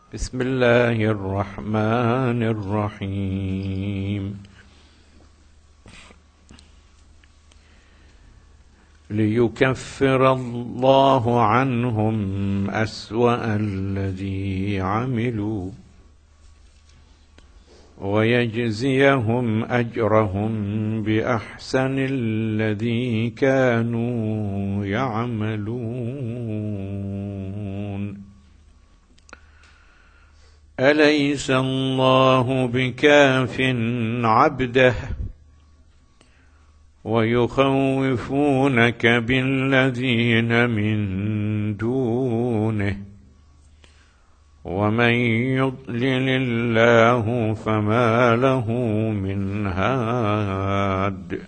بسم الله الرحمن الرحيم. ليكفر الله عنهم أسوأ الذي عملوا ويجزيهم أجرهم بأحسن الذي كانوا يعملون. أليس الله بكاف عبده ويخوفونك بالذين من دونه ومن يضلل الله فما له من هاد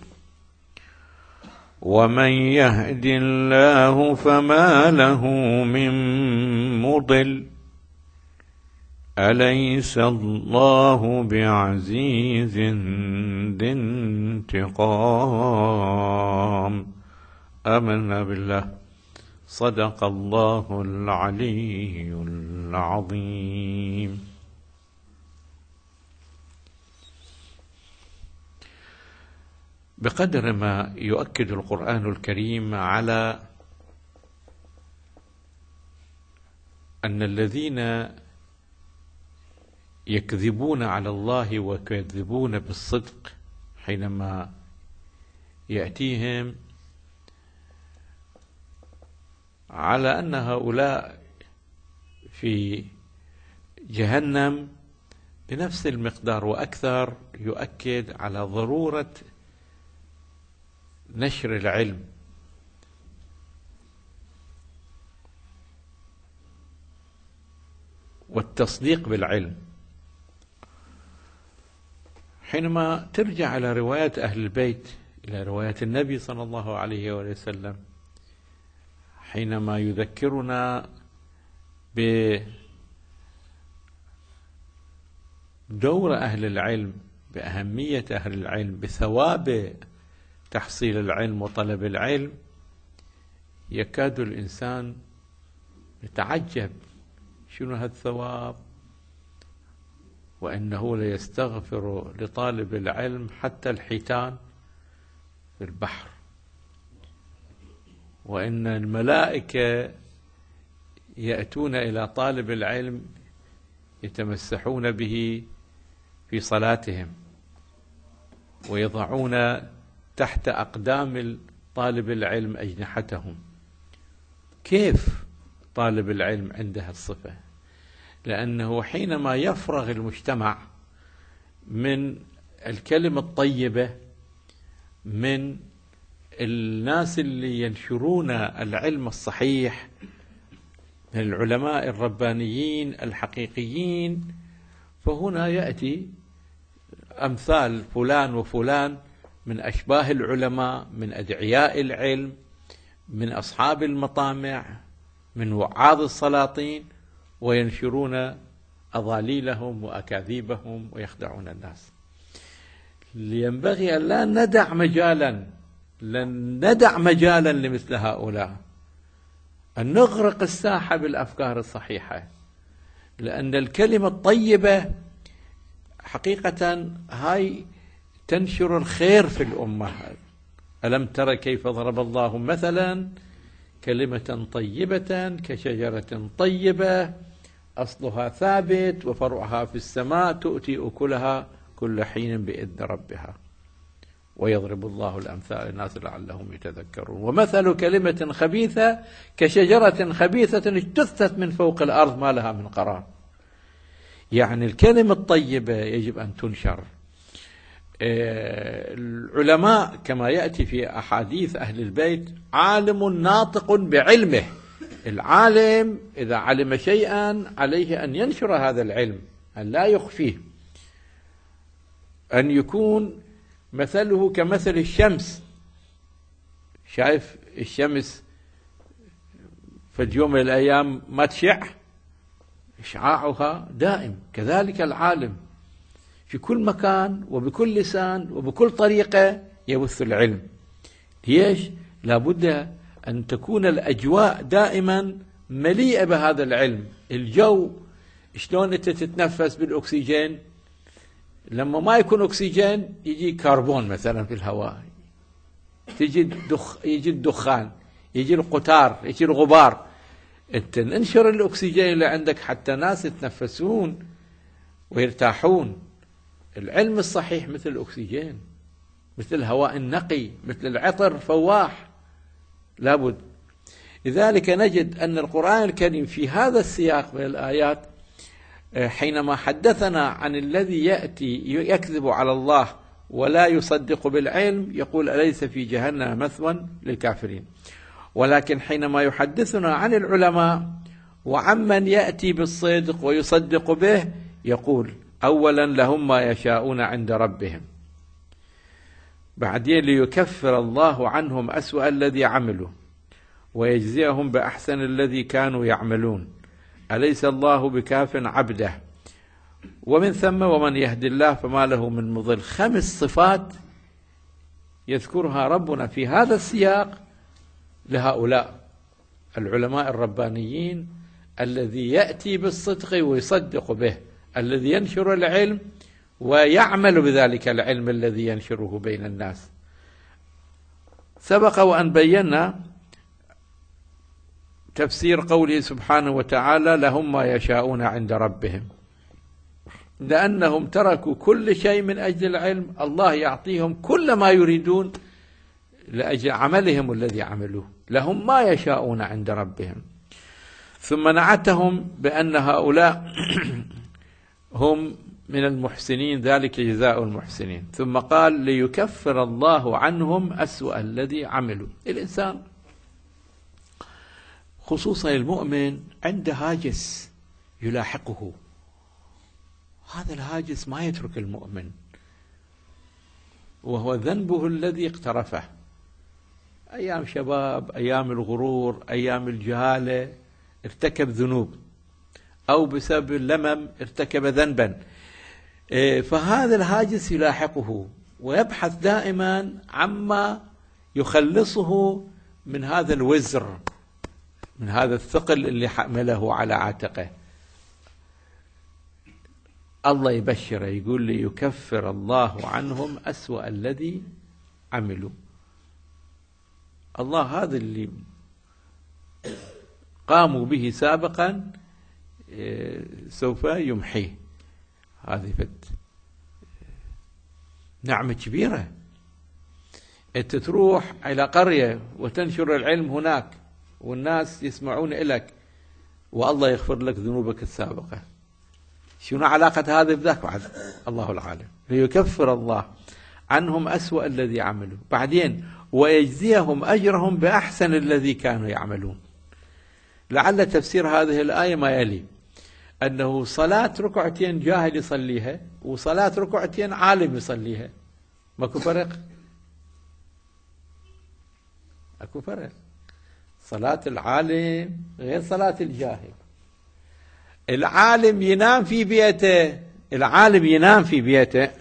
ومن يهد الله فما له من مضل. أليس الله بعزيز ذي انتقام. آمنا بالله. صدق الله العلي العظيم. بقدر ما يؤكد القرآن الكريم على أن الذين يكذبون على الله ويكذبون بالصدق حينما يأتيهم على أن هؤلاء في جهنم بنفس المقدار وأكثر، يؤكد على ضرورة نشر العلم والتصديق بالعلم. حينما ترجع إلى روايات أهل البيت، إلى روايات النبي صلى الله عليه وسلم، حينما يذكرنا بدور أهل العلم، بأهمية أهل العلم، بثواب تحصيل العلم وطلب العلم، يكاد الإنسان يتعجب: شنو هالثواب؟ وإنه ليستغفر لطالب العلم حتى الحيتان في البحر، وإن الملائكة يأتون إلى طالب العلم يتمسحون به في صلاتهم ويضعون تحت أقدام طالب العلم أجنحتهم. كيف طالب العلم عنده الصفة؟ لأنه حينما يفرغ المجتمع من الكلمة الطيبة، من الناس اللي ينشرون العلم الصحيح، من العلماء الربانيين الحقيقيين، فهنا يأتي أمثال فلان وفلان من أشباه العلماء، من أدعياء العلم، من أصحاب المطامع، من وعاظ السلاطين، وينشرون أضاليلهم وأكاذيبهم ويخدعون الناس. ينبغي أن لا ندع مجالا لمثل هؤلاء، أن نغرق الساحة بالأفكار الصحيحة، لأن الكلمة الطيبة حقيقة هاي تنشر الخير في الأمة. ألم تر كيف ضرب الله مثلا كلمة طيبة كشجرة طيبة أصلها ثابت وفرعها في السماء تؤتي أكلها كل حين بإذن ربها ويضرب الله الأمثال للناس لعلهم يتذكرون. ومثل كلمة خبيثة كشجرة خبيثة اجتثت من فوق الأرض ما لها من قرار. يعني الكلمة الطيبة يجب أن تنشر. العلماء كما يأتي في أحاديث أهل البيت: عالم ناطق بعلمه. العالم إذا علم شيئا عليه أن ينشر هذا العلم، أن لا يخفيه، أن يكون مثله كمثل الشمس. شايف الشمس في اليوم من الأيام ما تشع، إشعاعها دائم. كذلك العالم في كل مكان وبكل لسان وبكل طريقة يبث العلم. ليش؟ لابد أن تكون الأجواء دائما مليئة بهذا العلم. الجو شلون أنت تتنفس بالأكسجين؟ لما ما يكون أكسجين يجي كربون مثلا في الهواء، يجي الدخان، يجي القطار، يجي الغبار. أنت انشر الأكسجين اللي عندك حتى ناس يتنفسون ويرتاحون. العلم الصحيح مثل الأكسجين، مثل الهواء النقي، مثل العطر فواح، لابد. لذلك نجد أن القرآن الكريم في هذا السياق من الآيات حينما حدثنا عن الذي يأتي يكذب على الله ولا يصدق بالعلم يقول أليس في جهنم مثوى للكافرين. ولكن حينما يحدثنا عن العلماء وعمن يأتي بالصدق ويصدق به يقول أولا لهم ما يشاءون عند ربهم، بعدين ليكفر الله عنهم أسوأ الذي عملوا ويجزيهم بأحسن الذي كانوا يعملون أليس الله بكاف عبده، ومن ثم ومن يهدي الله فما له من مضل. 5 صفات يذكرها ربنا في هذا السياق لهؤلاء العلماء الربانيين، الذي يأتي بالصدق ويصدق به، الذي ينشر العلم ويعمل بذلك العلم الذي ينشره بين الناس. سبق وأن بينا تفسير قوله سبحانه وتعالى لهم ما يشاءون عند ربهم، لأنهم تركوا كل شيء من أجل العلم، الله يعطيهم كل ما يريدون لأجل عملهم الذي عملوه، لهم ما يشاءون عند ربهم. ثم نعتهم بأن هؤلاء هم من المحسنين، ذلك جزاء المحسنين. ثم قال ليكفر الله عنهم أسوأ الذي عملوا. الإنسان خصوصا المؤمن عنده هاجس يلاحقه، هذا الهاجس ما يترك المؤمن، وهو ذنبه الذي اقترفه أيام شباب، أيام الغرور، أيام الجهالة ارتكب ذنوب، أو بسبب اللمم ارتكب ذنبا. فهذا الهاجس يلاحقه ويبحث دائما عما يخلصه من هذا الوزر، من هذا الثقل اللي حمله على عاتقه. الله يبشره يقول لي يكفر الله عنهم أسوأ الذي عملوا. الله هذا اللي قاموا به سابقا سوف يمحيه. هذه نعمة كبيرة. أنت تروح إلى قرية وتنشر العلم هناك والناس يسمعون إليك والله يغفر لك ذنوبك السابقة، شنو علاقة هذا بذاك؟ بعد الله العالم. ليكفر الله عنهم أسوأ الذي عملوا، بعدين ويجزيهم أجرهم بأحسن الذي كانوا يعملون. لعل تفسير هذه الآية ما يلي، أنه صلاة ركعتين جاهل يصليها وصلاة ركعتين عالم يصليها ماكو فرق؟ اكو فرق. صلاة العالم غير صلاة الجاهل. العالم ينام في بيته، العالم ينام في بيته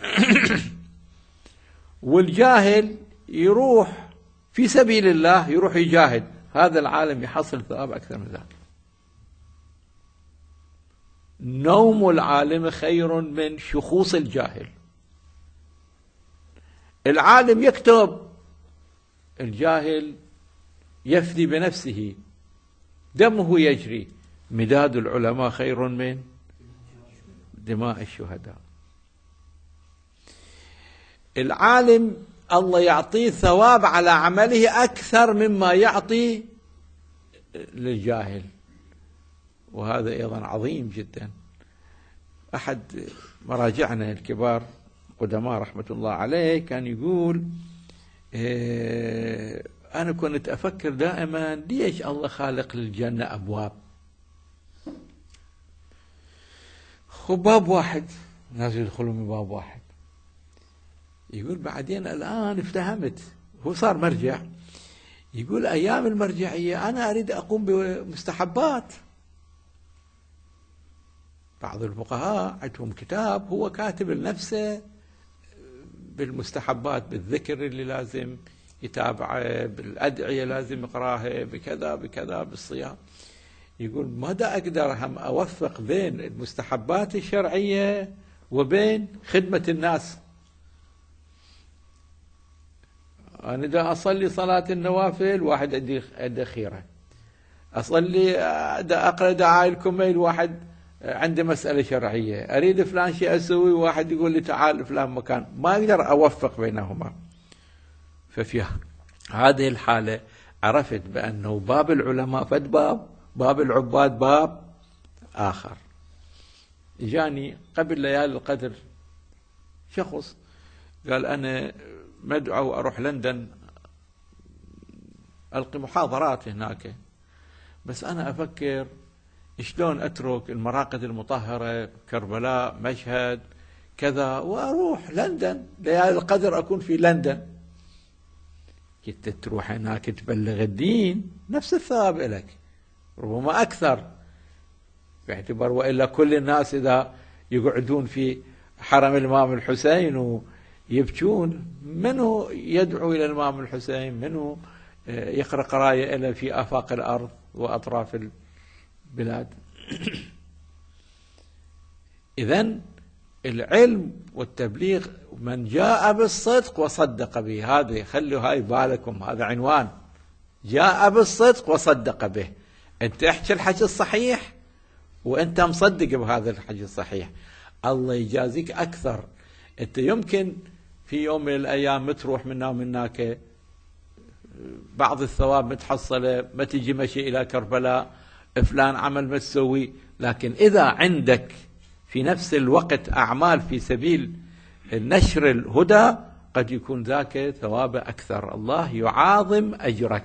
والجاهل يروح في سبيل الله، يروح يجاهد، هذا العالم يحصل ثواب أكثر من ذلك. نوم العالم خير من شخوص الجاهل. العالم يكتب، الجاهل يفدي بنفسه، دمه يجري. مداد العلماء خير من دماء الشهداء. العالم الله يعطيه ثواب على عمله أكثر مما يعطي للجاهل، وهذا أيضا عظيم جدا. أحد مراجعنا الكبار قدماء رحمة الله عليه كان يقول أنا كنت أفكر دائما ليش الله خالق للجنة أبواب، باب واحد الناس يدخلون من باب واحد. يقول بعدين الآن افتهمت، هو صار مرجع، يقول أيام المرجعية أنا أريد أقوم بمستحبات. بعض الفقهاء عندهم كتاب هو كاتب لنفسه بالمستحبات، بالذكر اللي لازم يتابعه، بالأدعية لازم يقراها، بكذا بكذا، بالصيام. يقول ماذا أقدر هم أوفق بين المستحبات الشرعية وبين خدمة الناس. أنا دا أصلي صلاة النوافل واحد عندي خيرة، أصلي دا أقرأ دعاء الكميل واحد عنده مسألة شرعية، أريد فلان شيء أسوي واحد يقول لي تعال فلان مكان، ما أقدر أوفق بينهما. ففي هذه الحالة عرفت بأنه باب العلماء فد باب العباد باب آخر. جاني قبل ليالي القدر شخص قال أنا مدعو أروح لندن ألقي محاضرات هناك، بس أنا أفكر شلون أترك المراقد المطهرة كربلاء مشهد كذا وأروح لندن ليالي القدر أكون في لندن. كنت تروح هناك تبلغ الدين نفس الثواب لك ربما أكثر، باعتبار وإلا كل الناس إذا يقعدون في حرم الإمام الحسين ويبكون، منه يدعو إلى الإمام الحسين، منه يقرأ قراية إلى في آفاق الأرض وأطراف البلاد. إذن العلم والتبليغ من جاء بالصدق وصدق به، هذا خلوا هاي بالكم، هذا عنوان، جاء بالصدق وصدق به. أنت احكي الحكي الصحيح وأنت مصدق بهذا الحكي الصحيح، الله يجازيك أكثر. أنت يمكن في يوم من الأيام تروح منا ومناك بعض الثواب متحصلة، ما تجي مشي إلى كربلاء فلان عمل ما تسوي، لكن إذا عندك في نفس الوقت أعمال في سبيل نشر الهدى قد يكون ذاك ثواب أكثر، الله يعاظم أجرك.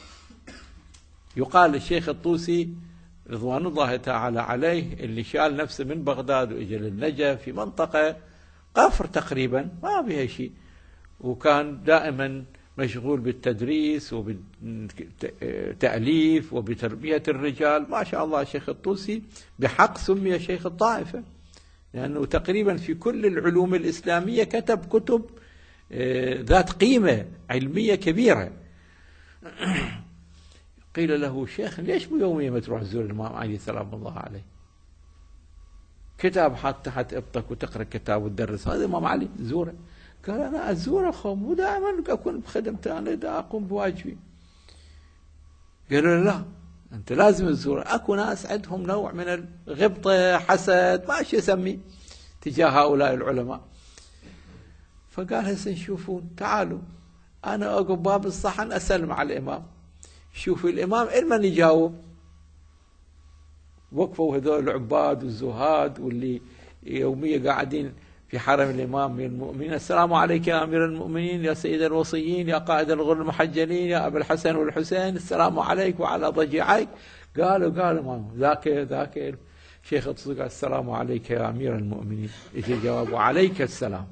يقال الشيخ الطوسي رضوان الله تعالى عليه اللي شال نفسه من بغداد وإجى للنجف في منطقة قفر تقريبا ما بها شيء، وكان دائما مشغول بالتدريس وبالتأليف وبتربية الرجال. ما شاء الله الشيخ الطوسي بحق سمي شيخ الطائفة، لأنه يعني تقريبا في كل العلوم الإسلامية كتب كتب ذات قيمة علمية كبيرة. قيل له شيخ ليش بيومية ما تروح تزور الإمام علي سلام الله عليه، كتاب حط تحت ابطك وتقرأ كتاب وتدرس، هذا الإمام علي زوره. قال أنا أزوره خم ودائما أكون بخدمته، أنا دا أقوم بواجبي. قالوا لا أنت لازم تزوره، أكو ناس عندهم نوع من الغبطة حسد ما شو يسمي تجاه هؤلاء العلماء. فقال هسه نشوفون تعالوا أنا أقوم باب الصحن أسلم على الإمام، شوفوا الإمام إلمن يجاوب. وقفوا هذول العباد والزهاد واللي يوميا قاعدين في حرم الإمام من المؤمنين، السلام عليك يا أمير المؤمنين يا سيد الوصيين يا قائد الغر المحجلين يا أبا الحسن والحسين، السلام عليك وعلى ضجيعيك. قالوا ذاك شيخ الطوسي قال السلام عليك يا أمير المؤمنين، يجي الجواب وعليك السلام.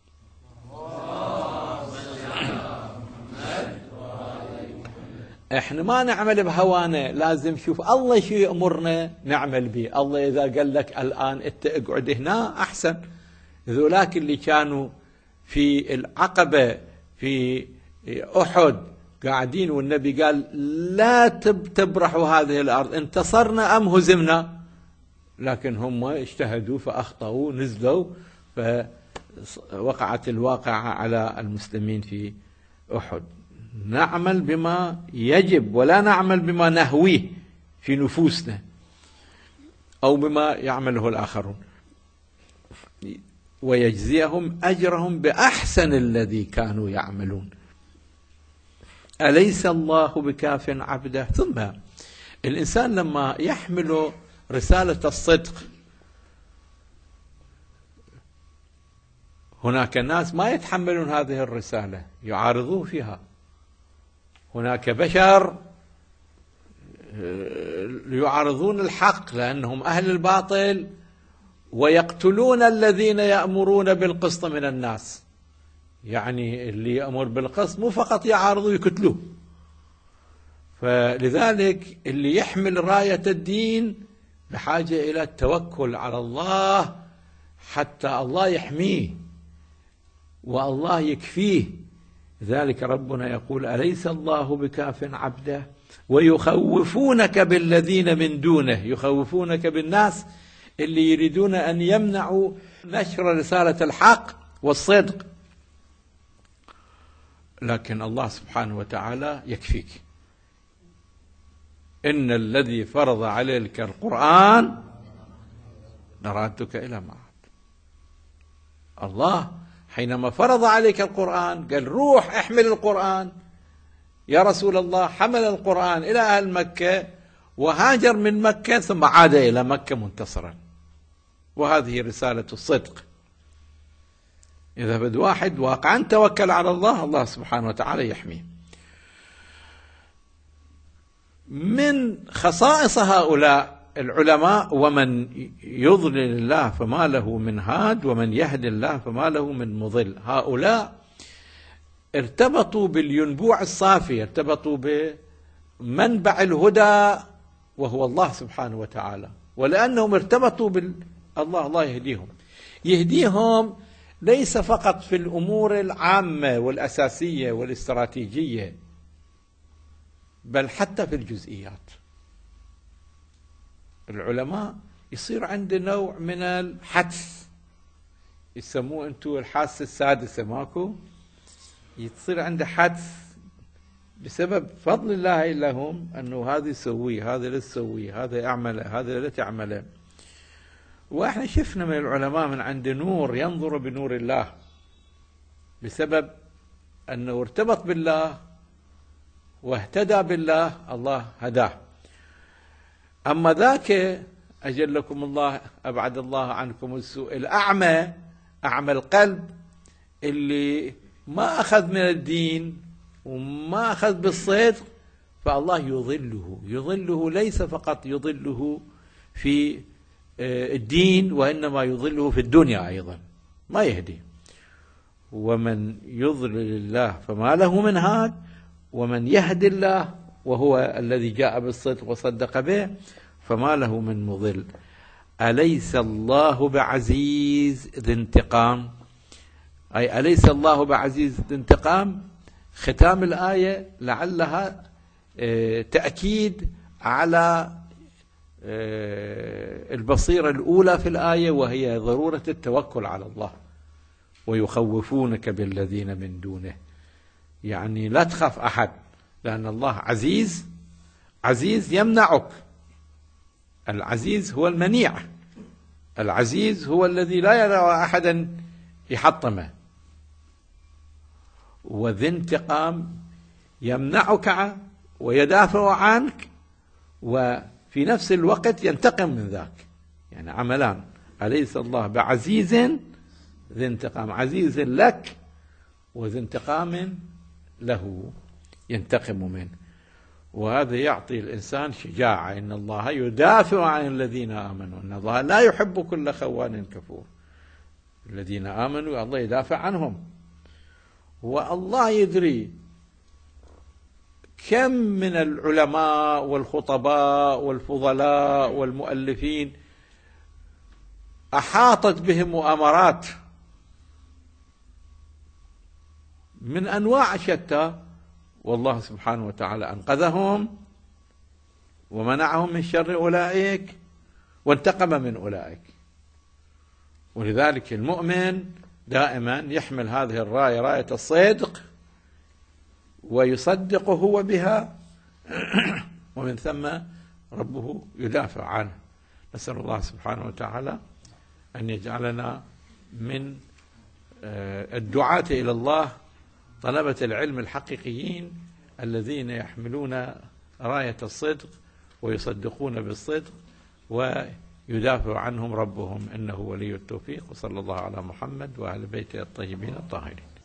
احنا ما نعمل بهوانا، لازم شوف الله شو يأمرنا نعمل به. الله إذا قال لك الآن انت اقعد هنا أحسن. ذولاك اللي كانوا في العقبة في أحد قاعدين والنبي قال لا تبرحوا هذه الأرض، انتصرنا أم هزمنا، لكن هم اجتهدوا فأخطأوا نزلوا فوقعت الواقعة على المسلمين في أحد. نعمل بما يجب ولا نعمل بما نهويه في نفوسنا أو بما يعمله الآخرون، ويجزيهم أجرهم بأحسن الذي كانوا يعملون. أليس الله بكاف عبده؟ ثم الإنسان لما يحمل رسالة الصدق، هناك ناس ما يتحملون هذه الرسالة يعارضون فيها، هناك بشر يعارضون الحق لأنهم أهل الباطل ويقتلون الذين يأمرون بالقسط من الناس. يعني اللي يأمر بالقسط مو فقط يعارضوا يقتلوه. فلذلك اللي يحمل راية الدين بحاجة إلى التوكل على الله حتى الله يحميه والله يكفيه. ذلك ربنا يقول أليس الله بكاف عبده ويخوفونك بالذين من دونه، يخوفونك بالناس اللي يريدون أن يمنعوا نشر رسالة الحق والصدق. لكن الله سبحانه وتعالى يكفيك. إن الذي فرض عليك القرآن لرادك إلى معاد. الله حينما فرض عليك القرآن قال روح احمل القرآن. يا رسول الله حمل القرآن إلى أهل مكة وهاجر من مكة ثم عاد إلى مكة منتصرا، وهذه رسالة الصدق. إذا بد واحد واقعا توكل على الله، الله سبحانه وتعالى يحميه. من خصائص هؤلاء العلماء: ومن يضلل الله فما له من هاد ومن يهدي الله فما له من مضل. هؤلاء ارتبطوا بالينبوع الصافي، ارتبطوا بمنبع الهدى وهو الله سبحانه وتعالى، ولأنهم ارتبطوا بالله الله يهديهم ليس فقط في الأمور العامة والأساسية والاستراتيجية، بل حتى في الجزئيات. العلماء يصير عنده نوع من الحدس، يسموه أنتم الحاسة السادسة، ماكو؟ يصير عنده حدس بسبب فضل الله لهم أنه هذا يسويه، هذا لا تسويه، هذا يعمله، هذا لا تعمله. وإحنا شفنا من العلماء من عنده نور ينظر بنور الله بسبب أنه ارتبط بالله واهتدى بالله، الله هداه. أما ذاك أجلكم الله أبعد الله عنكم السوء، الأعمى، أعمى القلب، اللي ما أخذ من الدين وما أخذ بالصدق، فالله يضله ليس فقط يضله في الدين، وإنما يضله في الدنيا أيضا، ما يهدي. ومن يضلل الله فما له من هاد ومن يهدي الله وهو الذي جاء بالصدق وصدق به فما له من مضل. أليس الله بعزيز ذي انتقام؟ أي أليس الله بعزيز ذي انتقام. ختام الآية لعلها تأكيد على البصيرة الأولى في الآية، وهي ضرورة التوكل على الله. ويخوفونك بالذين من دونه، يعني لا تخاف أحد، لأن الله عزيز، عزيز يمنعك. العزيز هو المنيع، العزيز هو الذي لا يرى أحدا يحطمه. وذي انتقام يمنعك ويدافع عنك، وفي نفس الوقت ينتقم من ذاك، يعني عملان. أليس الله بعزيز ذي انتقام، عزيز لك وذي انتقام له ينتقم منه. وهذا يعطي الإنسان شجاعة، إن الله يدافع عن الذين آمنوا، إن الله لا يحب كل خوان كفور. الذين آمنوا الله يدافع عنهم. والله يدري كم من العلماء والخطباء والفضلاء والمؤلفين أحاطت بهم مؤامرات من أنواع شتى، والله سبحانه وتعالى أنقذهم ومنعهم من شر أولئك وانتقم من أولئك. ولذلك المؤمن دائما يحمل هذه الراية، راية الصدق، ويصدق هو بها ومن ثم ربه يدافع عنه. نسأل الله سبحانه وتعالى أن يجعلنا من الدعاة إلى الله، طلبة العلم الحقيقيين الذين يحملون راية الصدق ويصدقون بالصدق ويدافع عنهم ربهم، إنه ولي التوفيق. وصلى الله على محمد وعلى بيته الطيبين الطاهرين.